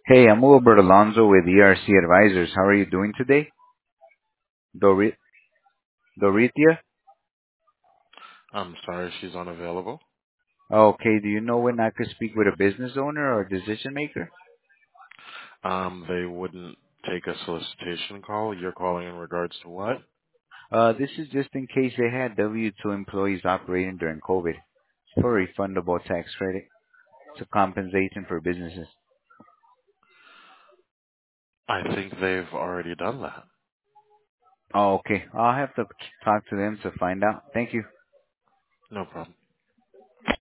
Hey, I'm Wilbert Alonso with ERC Advisors. How are you doing today? Dorit Doritia? I'm sorry she's unavailable. Okay, do you know when I could speak with a business owner or decision maker? They wouldn't take a solicitation call. You're calling in regards to what? This is just in case they had W-2 employees operating during COVID. It's for refundable tax credit. It's a compensation for businesses. I think they've already done that. Oh, okay. I'll have to talk to them to find out. Thank you. No problem.